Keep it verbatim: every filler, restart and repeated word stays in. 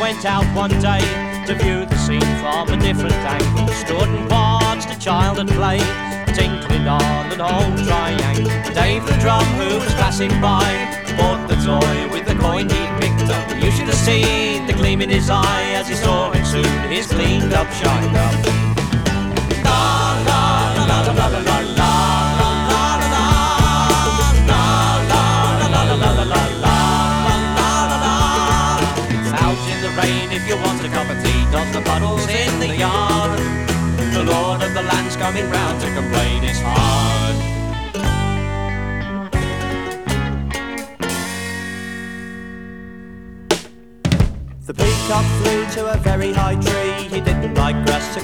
went out one day to view the scene from a different angle. Stood and watched a child at play, tinkling on an old triangle. Dave the drum, who was passing by, bought the toy with the coin he picked up. You should have seen the gleam in his eye as he saw it soon, his cleaned up, shined up. La la la la la la la la. If you want a cup of tea, dodge the puddles in the yard. The lord of the land's coming round to complain it's hard. The peacock flew to a very high tree. He didn't like grass, so